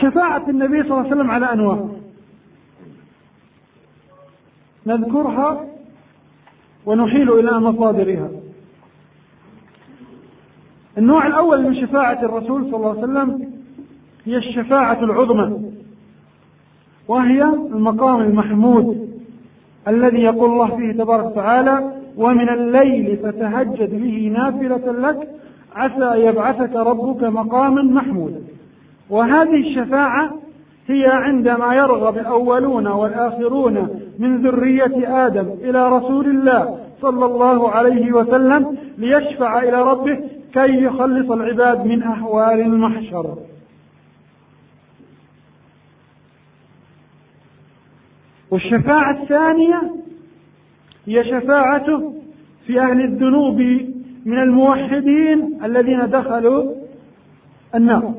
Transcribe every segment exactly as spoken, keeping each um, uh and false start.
شفاعة النبي صلى الله عليه وسلم على أنواع نذكرها ونحيل إلى مصادرها. النوع الأول من شفاعة الرسول صلى الله عليه وسلم هي الشفاعة العظمى، وهي المقام المحمود الذي يقول الله فيه تبارك وتعالى: ومن الليل فتهجد به نافلة لك عسى يبعثك ربك مقاما محمودا. وهذه الشفاعة هي عندما يرغب الأولون والآخرون من ذرية آدم إلى رسول الله صلى الله عليه وسلم ليشفع إلى ربه كي يخلص العباد من أحوال المحشر. والشفاعة الثانية هي شفاعته في أهل الذنوب من الموحدين الذين دخلوا النار،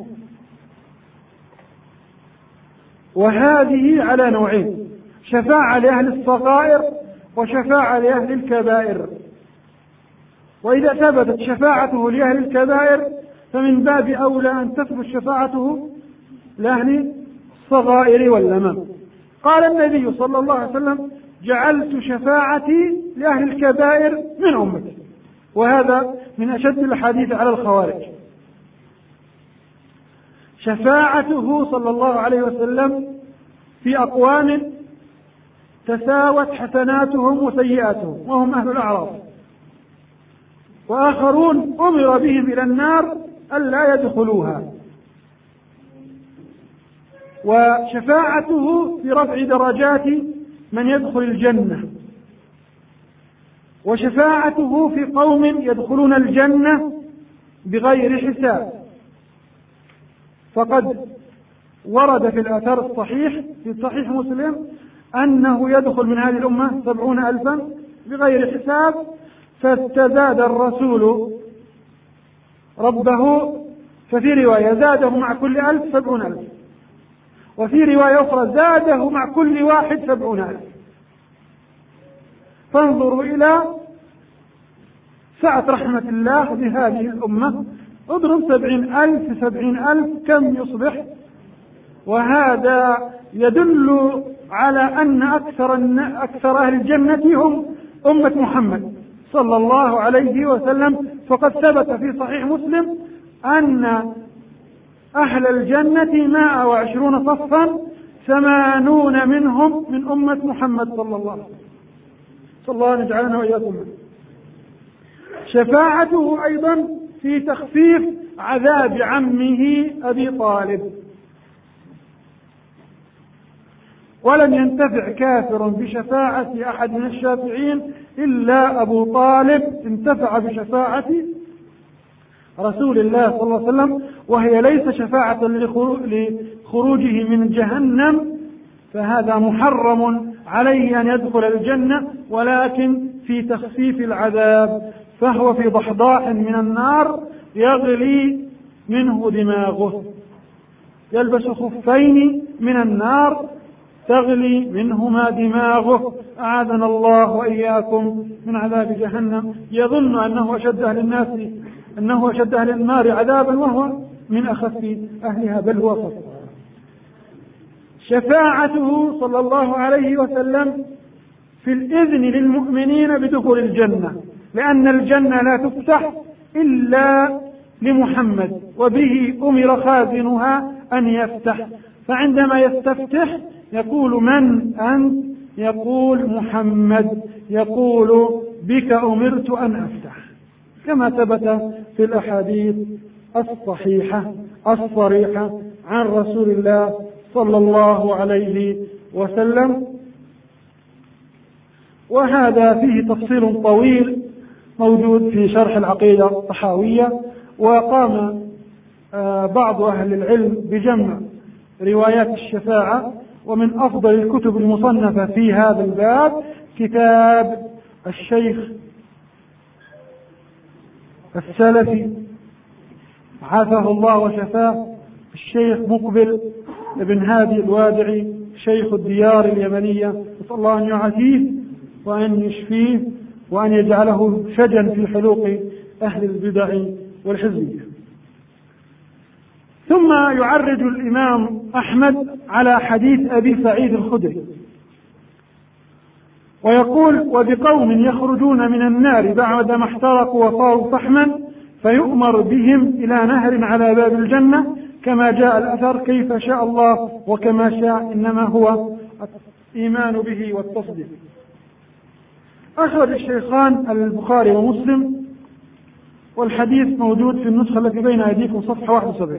وهذه على نوعين: شفاعة لأهل الصغائر وشفاعة لأهل الكبائر. وإذا ثبتت شفاعته لأهل الكبائر فمن باب أولى أن تثبت شفاعته لأهل الصغائر واللمم. قال النبي صلى الله عليه وسلم: جعلت شفاعتي لأهل الكبائر من أمتي، وهذا من أشد الحديث على الخوارج. شفاعته صلى الله عليه وسلم في أقوام تساوت حسناتهم وسيئاتهم وهم أهل الأعراض، وآخرون أمر بهم إلى النار ألا يدخلوها. وشفاعته في رفع درجات من يدخل الجنة، وشفاعته في قوم يدخلون الجنة بغير حساب. فقد ورد في الآثار الصحيح في صحيح مسلم أنه يدخل من هذه الأمة سبعون ألفا بغير حساب، فاستزاد الرسول ربه، ففي رواية زاده مع كل ألف سبعون ألف، وفي رواية أخرى زاده مع كل واحد سبعون ألف. فانظروا إلى سعة رحمة الله بهذه الأمة، اضرب سبعين ألف سبعين ألف كم يصبح؟ وهذا يدل على أن أكثر, أكثر أهل الجنة هم أمة محمد صلى الله عليه وسلم. فقد ثبت في صحيح مسلم أن أهل الجنة مائة وعشرون صفا ثمانون منهم من أمة محمد صلى الله عليه وسلم. صلى الله أن يجعلنا وإياكم. شفاعته أيضا في تخفيف عذاب عمه أبي طالب. ولم ينتفع كافر بشفاعة أحد من الشافعين إلا أبو طالب انتفع بشفاعة رسول الله صلى الله عليه وسلم، وهي ليس شفاعة لخروجه من جهنم، فهذا محرم عليه أن يدخل الجنة، ولكن في تخفيف العذاب، فهو في ضحضاح من النار يغلي منه دماغه، يلبس خفين من النار تغلي منهما دماغه، أعاذنا الله وإياكم من عذاب جهنم. يظن أنه أشد أهل الناس أنه أشد أهل النار عذابا وهو من أخف أهلها، بل هو خف. شفاعته صلى الله عليه وسلم في الإذن للمؤمنين بدخول الجنة، لأن الجنة لا تفتح إلا لمحمد، وبه أمر خازنها أن يفتح. فعندما يستفتح يقول: من أنت؟ يقول: محمد. يقول: بك أمرت أن أفتح، كما ثبت في الأحاديث الصحيحة الصريحة عن رسول الله صلى الله عليه وسلم. وهذا فيه تفصيل طويل موجود في شرح العقيدة الطحاوية. وقام بعض أهل العلم بجمع روايات الشفاعة، ومن أفضل الكتب المصنفة في هذا الباب كتاب الشيخ السلفي عافاه الله وشفاه الشيخ مقبل بن هادي الوادعي شيخ الديار اليمنية، نسأل الله أن يعافيه وأن يشفيه وأن يجعله شجا في حلوق أهل البدع والحزبية. ثم يعرج الإمام أحمد على حديث أبي سعيد الخدري ويقول: وبقوم يخرجون من النار بعدما احترقوا وصاروا فحما فيؤمر بهم إلى نهر على باب الجنة كما جاء الأثر كيف شاء الله وكما شاء، إنما هو الإيمان به والتصديق. أخرج الشيخان البخاري ومسلم، والحديث موجود في النسخة التي بين أيديكم صفحة واحد وسبعين،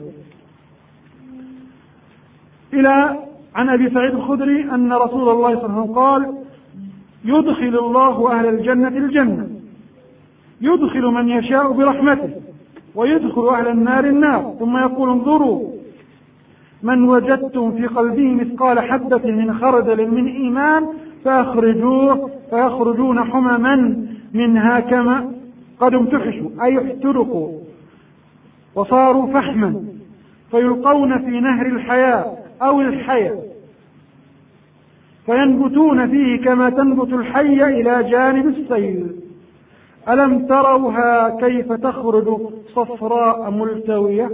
إلى عن أبي سعيد الخدري أن رسول الله صلى الله عليه وسلم قال: يدخل الله أهل الجنة الجنة، يدخل من يشاء برحمته، ويدخل أهل النار النار، ثم يقول: انظروا من وجدتم في قلبه مثقال حبة من خردل من إيمان فأخرجوه، فيخرجون حمما منها كما قد امتحشوا أي احترقوا وصاروا فحما، فيلقون في نهر الحياة أو الحياة فينبتون فيه كما تنبت الحية إلى جانب السيل. ألم تروها كيف تخرج صفراء ملتوية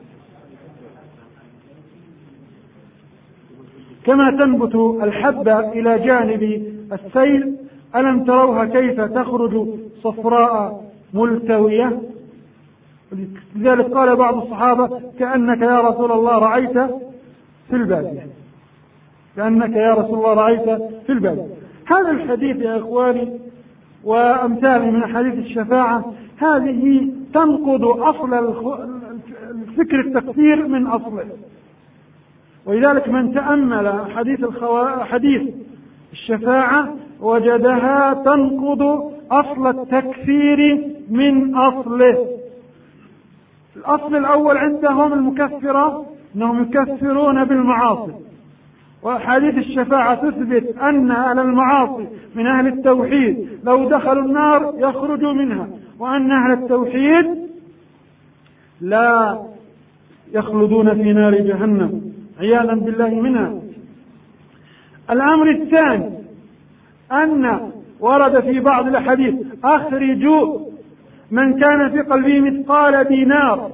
كما تنبت الحبة إلى جانب السيل؟ ألم تروها كيف تخرج صفراء ملتوية؟ لذلك قال بعض الصحابة: كأنك يا رسول الله رأيت في البادية، كأنك يا رسول الله رأيت في البادية. هذا الحديث يا إخواني وأمثاله من حديث الشفاعة هذه تنقض أصل الفكر التكفير من أصله، ولذلك من تأمل حديث الخوا... حديث الشفاعة وجدها تنقض أصل التكفير من أصله. الأصل الأول عندهم المكفرة أنهم يكفرون بالمعاصي، وحديث الشفاعة تثبت أن أهل المعاصي من أهل التوحيد لو دخلوا النار يخرجوا منها، وأن أهل التوحيد لا يخلدون في نار جهنم عياذا بالله منها. الأمر الثاني أن ورد في بعض الأحاديث: أخرجوا من كان في قلبه مثقال دينار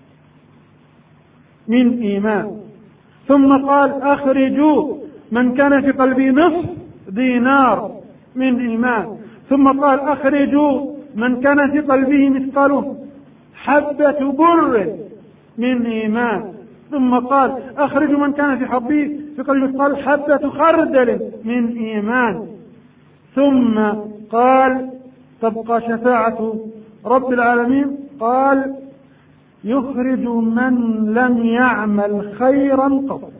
من إيمان، ثم قال: أخرجوا من كان في قلبه نصف دينار من إيمان، ثم قال: أخرجوا من كان في قلبه مثقال حبة بر من إيمان، ثم قال: أخرجوا من كان في حبه في قلبه مثقال حبة خردل من إيمان، ثم قال: تبقى شفاعة رب العالمين، قال: يخرج من لم يعمل خيرا قط،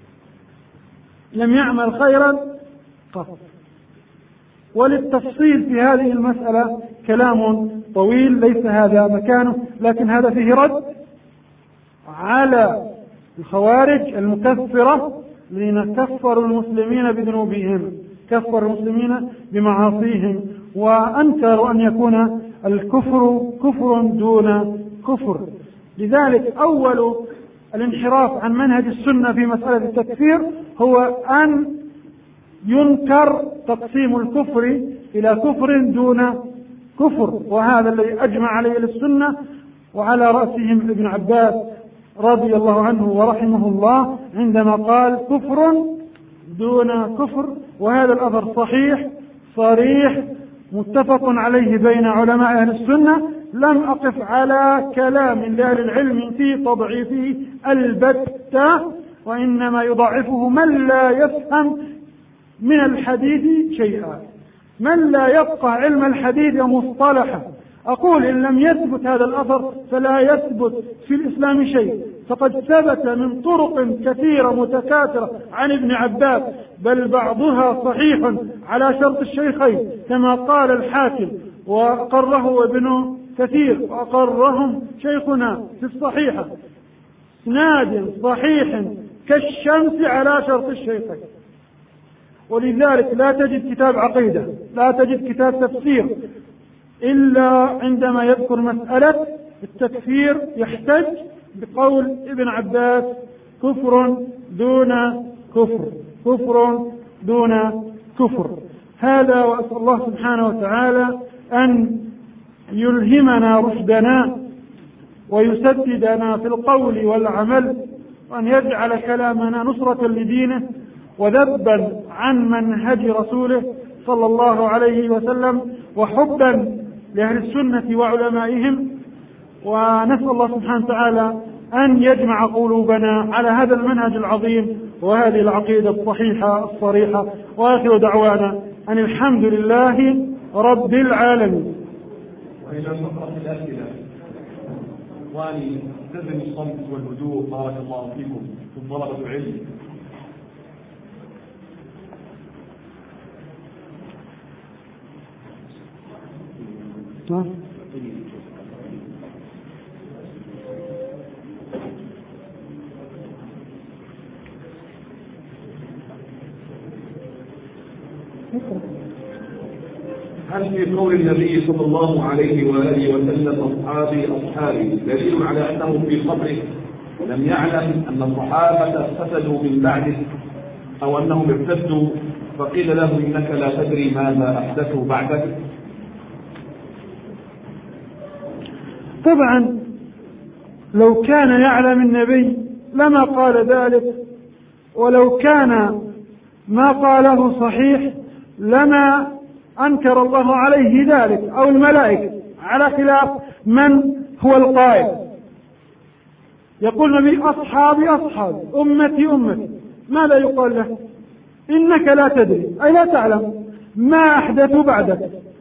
لم يعمل خيرا قط. وللتفصيل في هذه المسألة كلام طويل ليس هذا مكانه، لكن هذا فيه رد على الخوارج المكفرة الذين كفروا المسلمين بذنوبهم، كفروا المسلمين بمعاصيهم، وأنكروا أن يكون الكفر كفر دون كفر. لذلك أول الانحراف عن منهج السنة في مسألة التكفير هو أن ينكر تقسيم الكفر إلى كفر دون كفر، وهذا الذي أجمع عليه السنة، وعلى رأسهم ابن عباس رضي الله عنه ورحمه الله عندما قال: كفر دون كفر. وهذا الأثر صحيح صريح متفق عليه بين علماء أهل السنة، لم أقف على كلام لأهل العلم في تضعيفه البتة، وإنما يضعفه من لا يفهم من الحديث شيئا، من لا يفقه علم الحديث ومصطلحه. أقول: إن لم يثبت هذا الأثر فلا يثبت في الإسلام شيء، فقد ثبت من طرق كثيرة متكاثرة عن ابن عباس، بل بعضها صحيح على شرط الشيخين كما قال الحاكم وأقره ابن كثير وأقرهم شيخنا في الصحيحة، إسناد صحيح كالشمس على شرط الشيخين. ولذلك لا تجد كتاب عقيدة، لا تجد كتاب تفسير إلا عندما يذكر مسألة التكفير يحتج بقول ابن عباس: كفر دون كفر، كفر دون كفر. هذا، وأسأل الله سبحانه وتعالى أن يلهمنا رشدنا ويسددنا في القول والعمل، وأن يجعل كلامنا نصرة لدينه وذبا عن منهج رسوله صلى الله عليه وسلم وحبا لأهل السنة وعلمائهم. ونسأل الله سبحانه وتعالى أن يجمع قلوبنا على هذا المنهج العظيم وهذه العقيدة الصحيحة الصريحة. وآخر دعوانا أن الحمد لله رب العالمين. وإلى فقرة الأسئلة. إخواني التزم الصمت والهدوء بارك الله فيكم في طلبة العلم. هل في قول النبي صلى الله عليه وآله وسلم أصحابي أصحابي دليل على أنه في قبره لم يعلم أن الصحابة فسدوا من بعده، أو أنهم ارتدوا فقيل له إنك لا تدري ماذا أحدثوا بعدك؟ طبعا لو كان يعلم النبي لما قال ذلك، ولو كان ما قاله صحيح لما أنكر الله عليه ذلك أو الملائكة، على خلاف من هو القائل. يقول النبي أصحابي أصحابي أمتي أمتي، ماذا يقال له؟ إنك لا تدري، أي لا تعلم ما أحدثوا بعدك.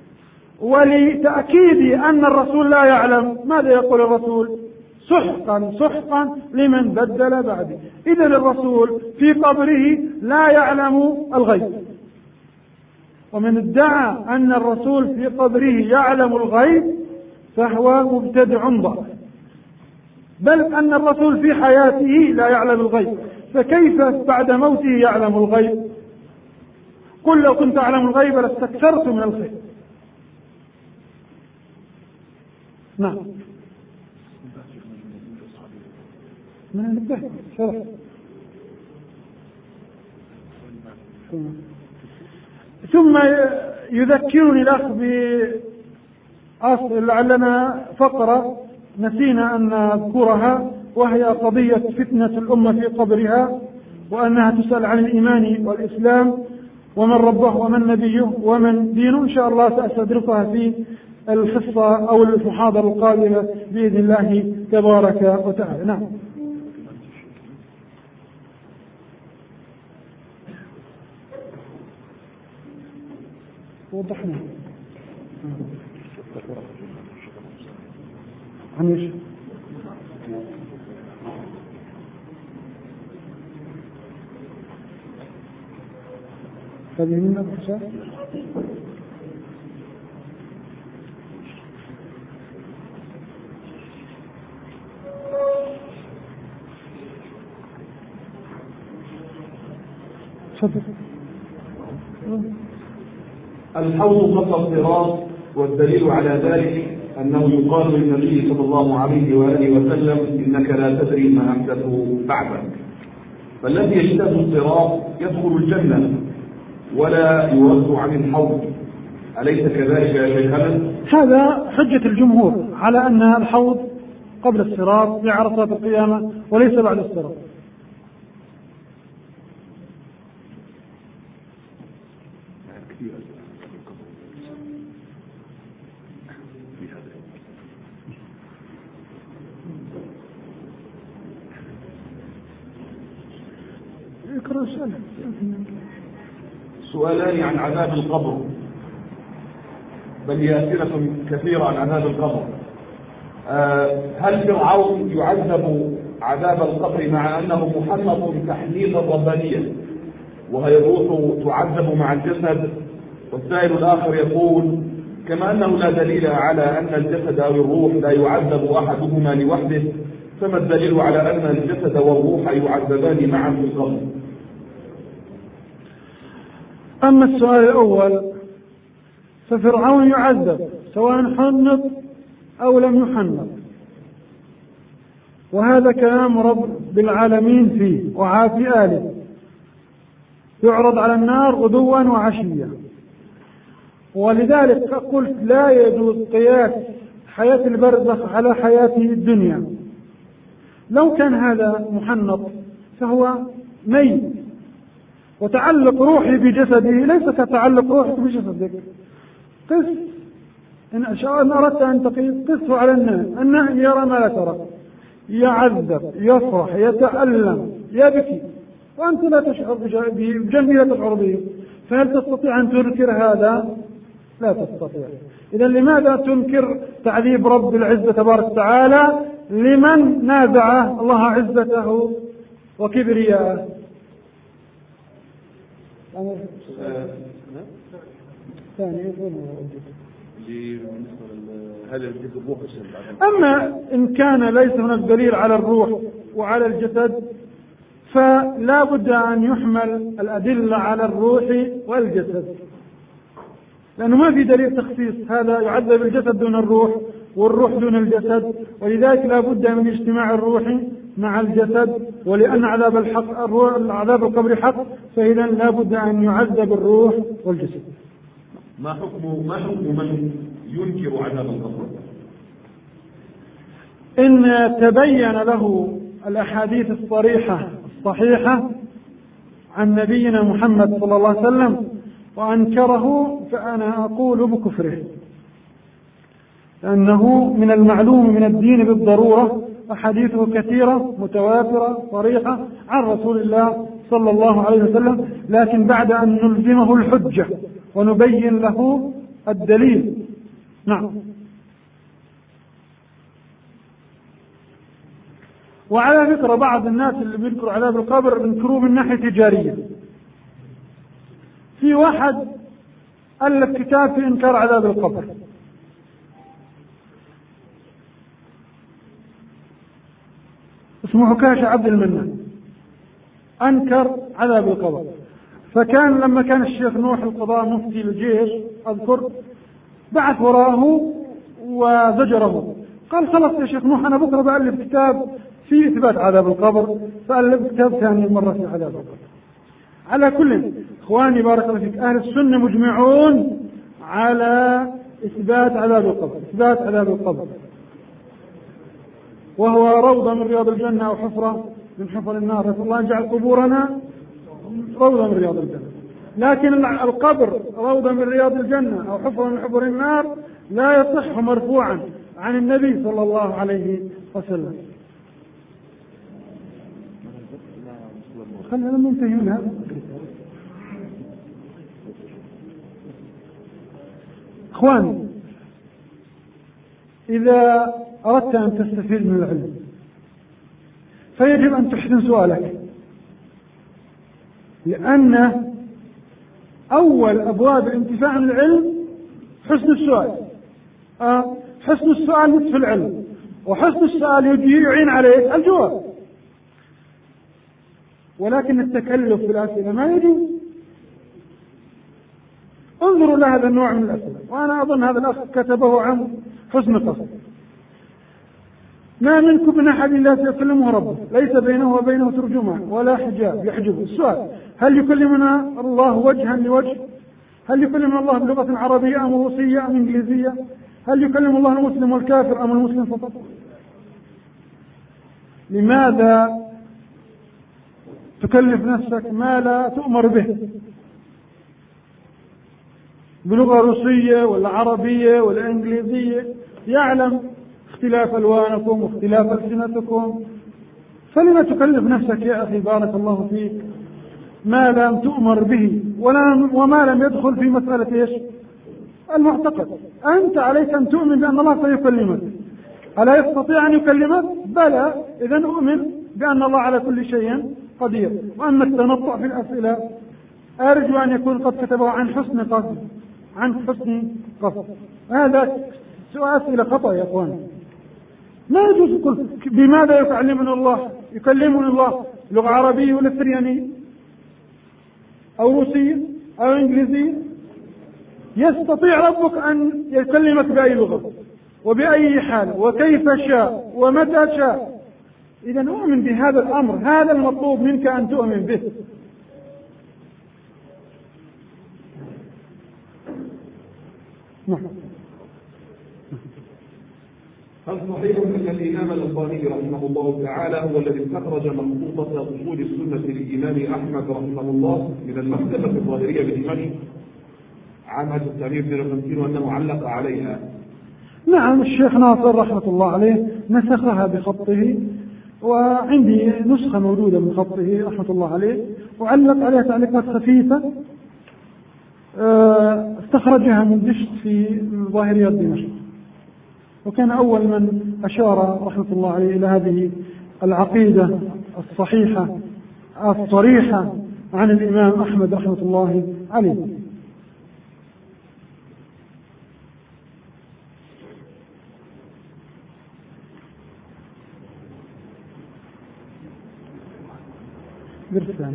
ولتأكيد أن الرسول لا يعلم ماذا يقول الرسول؟ سحقا سحقا لمن بدل بعدي. إذن الرسول في قبره لا يعلم الغيب، ومن ادعى أن الرسول في قبره يعلم الغيب فهو مبتدع ضال، بل أن الرسول في حياته لا يعلم الغيب، فكيف بعد موته يعلم الغيب؟ قل لو كنت أعلم الغيب لاستكثرت من الخير. نعم من النبه شرح. ثم يذكرني الأخ بأصل لعلنا فقرة نسينا أن نذكرها، وهي قضية فتنة الأمة في قبرها، وأنها تسأل عن الإيمان والإسلام ومن ربه ومن نبيه ومن دينه. إن شاء الله سأستدركها في الحصة أو المحاضرة القادمة بإذن الله تبارك وتعالى. نعم. وضحنا عن ايش؟ هذه منا بحشا تفضل. الحوض قصر الصراط، والدليل على ذلك أنه يقال للنبي صلى الله عليه وآله وسلم إنك لا تدري ما أحدثه بعدك. فالذي يجتاز الصراط يدخل الجنة ولا يرد عن الحوض، أليس كذلك يا شيخنا؟ هذا حجة الجمهور على أن الحوض قبل الصراط في عرصات القيامة وليس بعد الصراط. سؤالان عن عذاب القبر، بل هي أسئلة كثيرة عن عذاب القبر. أه هل فرعون يعذب عذاب القبر مع أنه محنط تحنيطا ربانيا وهي الروح تعذب مع الجسد؟ والسائل الآخر يقول كما أنه لا دليل على أن الجسد أو الروح لا يعذب أحدهما لوحده، فما الدليل على أن الجسد والروح يعذبان معا في القبر؟ أما السؤال الأول ففرعون يعذب سواء حنط أو لم يحنط، وهذا كلام رب العالمين فيه وعافي آله، يعرض على النار غدوا وعشيا. ولذلك قلت لا يجوز قياس حياة البرزخ على حياة الدنيا. لو كان هذا محنط فهو ميت، وتعلق روحي بجسده ليس كتعلق روحك بجسدك. قس إن إن أردت أن تقيس قسه على الناس. الناس يرى ما لا ترى، يعذب، يفرح، يتألم، يبكي، وأنت لا تشعر بجنبه، لا تشعر به. فهل تستطيع أن تنكر هذا؟ لا تستطيع. إذا لماذا تنكر تعذيب رب العزة تبارك وتعالى لمن نازع الله عزته وكبرياءه؟ أما إن كان ليس هناك دليل على الروح وعلى الجسد فلا بد أن يحمل الأدلة على الروح والجسد، لأنه ما في دليل تخصيص هذا يعذب الجسد دون الروح والروح دون الجسد، ولذلك لا بد من اجتماع الروح مع الجسد. ولأن عذاب الحق الروح عذاب القبر حق، فإذا لا بد أن يعذب الروح والجسد. ما حكم ما حكم من ينكر عذاب القبر؟ إن تبين له الأحاديث الصريحة الصحيحة عن نبينا محمد صلى الله عليه وسلم وأنكره فأنا أقول بكفره، لأنه من المعلوم من الدين بالضرورة أحاديثه كثيرة متواترة صريحة عن رسول الله صلى الله عليه وسلم، لكن بعد أن نلزمه الحجة ونبين له الدليل. نعم. وعلى فكرة بعض الناس اللي بيذكروا عذاب القبر بيذكروه من ناحية تجارية. في واحد ألف كتاب في إنكار عذاب القبر، اسمه عكاشة عبد المنان، أنكر عذاب القبر. فكان لما كان الشيخ نوح القضاء مفتي الجيش أذكر بعث وراءه وزجره، قال خلص يا شيخ نوح أنا بكرة بألف كتاب في إثبات عذاب القبر، فألف كتاب ثاني مرة في عذاب القبر. على كل إخواني بارك الله فيك، أهل السنة مجمعون على إثبات عذاب القبر، إثبات عذاب القبر، وهو روضة من رياض الجنة أو حفرة من حفر النار. نسأل الله يجعل قبورنا روضة من رياض الجنة. لكن القبر روضة من رياض الجنة أو حفرة من حفر النار لا يصح مرفوعا عن النبي صلى الله عليه وسلم. خلينا ننتهي من هذا. إخواني، إذا أردت أن تستفيد من العلم فيجب أن تحسن سؤالك، لأن أول أبواب الانتفاع من العلم حسن السؤال. آه حسن السؤال نصف العلم، وحسن السؤال يعين عليه الجواب. ولكن التكلف بالأسئلة ما يجوز. انظروا لهذا النوع من الأسئلة، وأنا أظن هذا الأخ كتبه عن حسن قصد. ما منكم من أحد لا يكلمه ربه ليس بينه وبينه ترجمان ولا حجاب يحجبه. السؤال: هل يكلمنا الله وجها لوجه؟ هل يكلم الله بلغة عربية أم روسية أم إنجليزية؟ هل يكلم الله المسلم والكافر أم المسلم فقط؟ لماذا تكلف نفسك ما لا تؤمر به بلغة روسية ولا عربية ولا إنجليزية؟ يعلم اختلاف ألوانكم واختلاف ألسنتكم، فلما تكلف نفسك يا أخي بارك الله فيك ما لم تؤمر به ولا وما لم يدخل في مسألة إيش؟ المعتقد. أنت عليك أن تؤمن بأن الله سيكلمك. ألا يستطيع أن يكلمك؟ بلى. إذن أؤمن بأن الله على كل شيء قدير. وأما التنطع في الأسئلة أرجو أن يكون قد كتبه عن حسن قصد، عن حسن قصد. هذا سؤال أسئلة خطأ يا أخوان. ما يجوز تقول بماذا يكلمنا الله؟ يكلمنا الله لغة عربية ولا سريانية أو روسية أو إنجليزية؟ يستطيع ربك أن يكلمك بأي لغة وبأي حال وكيف شاء ومتى شاء. إذا نؤمن بهذا الأمر، هذا المطلوب منك أن تؤمن به. نعم. هل صحيح أن الإمام الألباني رحمه الله تعالى هو الذي استخرج مخطوطة أصول السنة للإمام أحمد رحمه الله من المكتبة الظاهرية بدمشق عام ألف وتسعمائة واثنين وخمسين وأنه علق عليها؟ نعم، الشيخ ناصر رحمة الله عليه نسخها بخطه، وعندي نسخة موجودة من خطه رحمة الله عليه، وعلق عليها تعليقات خفيفة استخرجها من دشت في ظاهريات دمشق، وكان أول من أشار رحمة الله عليه إلى هذه العقيدة الصحيحة الصريحة عن الإمام أحمد رحمة الله عليه. برسالة.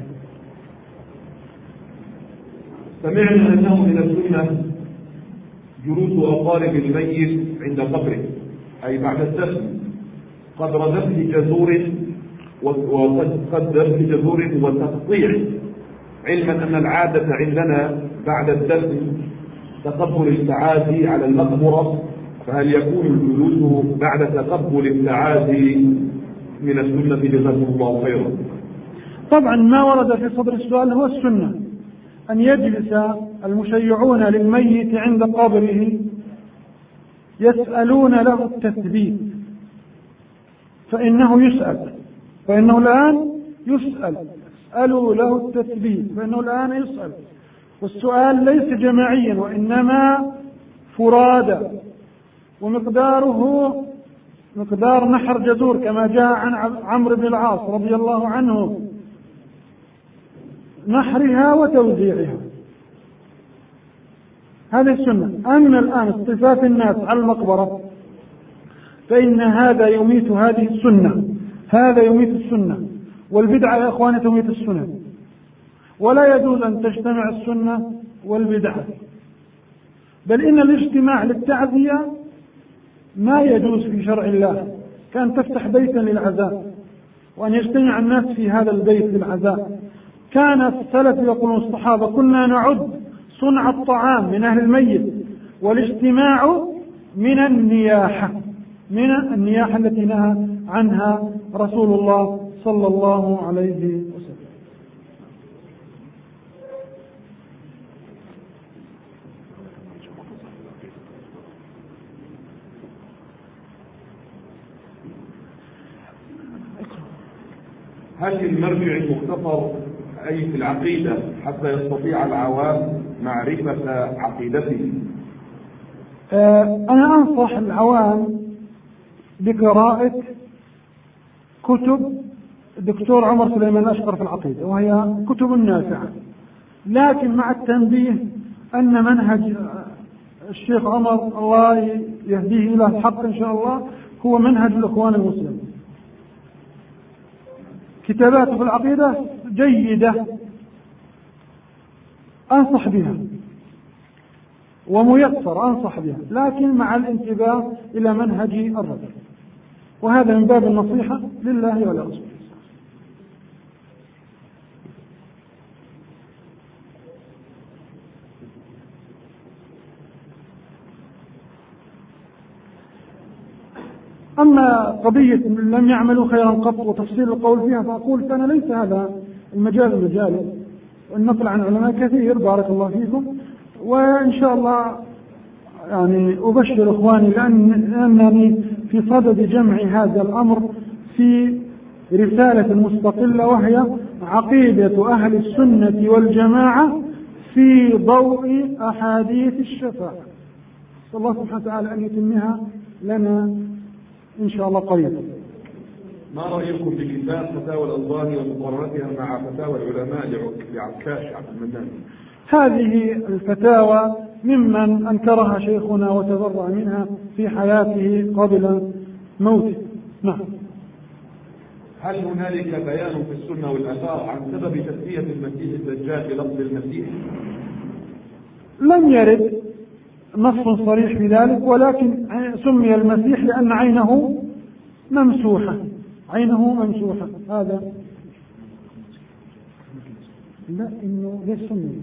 سمعنا أنه من السنة جلوس أقارب الميت عند قبره، أي بعد الدفن، قدر ذبح جذور وقد ذبح جذور وتقطيع، علما أن العادة عندنا بعد الدفن تقبل التعازي على المقبرة، فهل يكون الجلوس بعد تقبل التعازي من السنة؟ جزاكم الله خيرا. طبعا ما ورد في صدر السؤال هو السنة أن يجلس المشيعون للميت عند قبره يسألون له التثبيت، فإنه يسأل فإنه الآن يسأل اسألوا له التثبيت فإنه الآن يسأل، والسؤال ليس جماعيا وإنما فرادى، ومقداره مقدار نحر جذور كما جاء عن عمرو بن العاص رضي الله عنه، نحرها وتوزيعها، هذه السنة. أما الآن اصطفاف الناس على المقبرة فإن هذا يميت هذه السنة، هذا يميت السنة، والبدعة يا إخواني تميت السنة، ولا يجوز أن تجتمع السنة والبدعة، بل إن الاجتماع للتعزية ما يجوز في شرع الله، كان تفتح بيتا للعزاء وأن يجتمع الناس في هذا البيت للعزاء. كان السلف يقولون الصحابة كنا نعد صنع الطعام من أهل الميت والاجتماع من النياحة، من النياحة التي نهى عنها رسول الله صلى الله عليه وسلم. هل المرجع المختصر أي في العقيدة حتى يستطيع العوام معرفة عقيدته؟ آه أنا أنصح العوام بقراءة كتب الدكتور عمر سليمان الأشقر في العقيدة، وهي كتب نافعة، لكن مع التنبيه أن منهج الشيخ عمر الله يهديه إلى الحق إن شاء الله هو منهج الإخوان المسلمين. كتاباته في العقيدة جيدة أنصح بها، وميسر أنصح بها، لكن مع الانتباه إلى منهج الرجل، وهذا من باب النصيحة لله ولرسوله. أما قضية لم يعملوا خيرا قط وتفصيل القول فيها فأقول فأنا ليس هذا المجال المجال، والنقل عن علماء كثير بارك الله فيكم، وإن شاء الله يعني أبشر إخواني لأنني في صدد جمع هذا الأمر في رسالة مستقلة، وهي عقيدة أهل السنة والجماعة في ضوء أحاديث الشفاعة. صلى الله سبحانه وتعالى أن يتمها لنا إن شاء الله قريبا. ما رأيكم بكتاب فتاوى الألباني ومقارنتها مع فتاوى العلماء لعكاش عبد المنان؟ هذه الفتاوى ممن أنكرها شيخنا وتبرأ منها في حياته قبل موته. نعم. هل هنالك بيان في السنة والآثار عن سبب تسمية المسيح الدجال بلفظ المسيح؟ لم يرد نص صريح في ذلك، ولكن سمي المسيح لأن عينه ممسوحة، عينه ممسوحة. هذا لا إنه ليس سمي،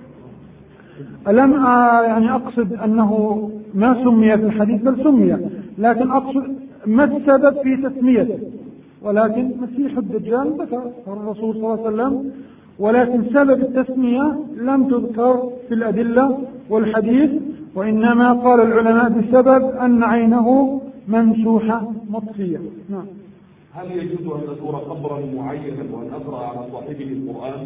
لم يعني أقصد أنه ما سمي في الحديث، بل سمي لكن أقصد ما السبب في تسميته، ولكن مسيح الدجال ذكر الرسول صلى الله عليه وسلم، ولكن سبب التسمية لم تذكر في الأدلة والحديث، وإنما قال العلماء بسبب أن عينه ممسوحة مطفية. نعم. هل يجوز أن أزور قبرا معينا وأن أقرأ على صاحبه القرآن؟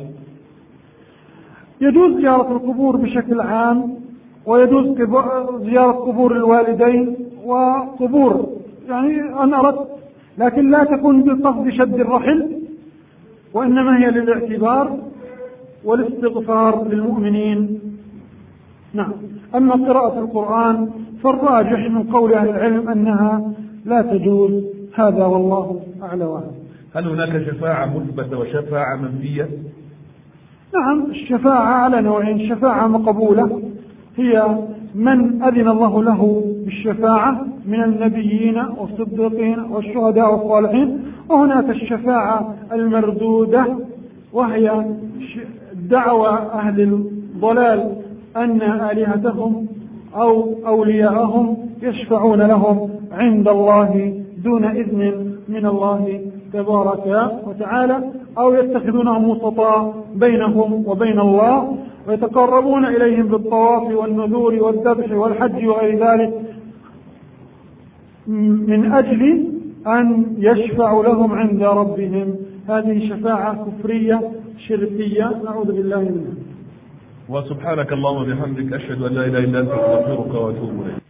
يجوز زيارة القبور بشكل عام، ويجوز زيارة قبور الوالدين وقبور يعني أن أردت، لكن لا تكون بقصد شد الرحل، وإنما هي للاعتبار والاستغفار للمؤمنين. نعم. أما قراءة القرآن فالراجح من قول أهل العلم أنها لا تجوز، هذا والله أعلى وأعلم. هل هناك شفاعة مثبتة وشفاعة منفية؟ نعم، الشفاعة على نوعين: شفاعة مقبولة هي من أذن الله له بالشفاعة من النبيين والصديقين والشهداء والصالحين، وهناك الشفاعة المردودة وهي دعوى أهل الضلال أن آلهتهم أو أولياءهم يشفعون لهم عند الله دون إذن من الله تبارك وتعالى، أو يتخذونهم وسطاء بينهم وبين الله ويتقربون إليهم بالطواف والنذور والذبح والحج وغير ذلك من أجل أن يشفعوا لهم عند ربهم. هذه شفاعة كفرية شركية نعوذ بالله منها. وسبحانك اللهم وبحمدك أشهد أن لا إله إلا أنت أستغفرك وأتوب إليك.